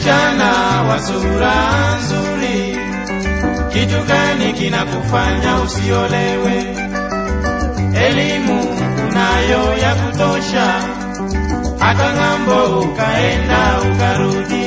msichana wa sura nzuri, kitu gani kinakufanya usiolewe? Elimu unayo ya kutosha, hata ng'ambo ukaenda ukarudi.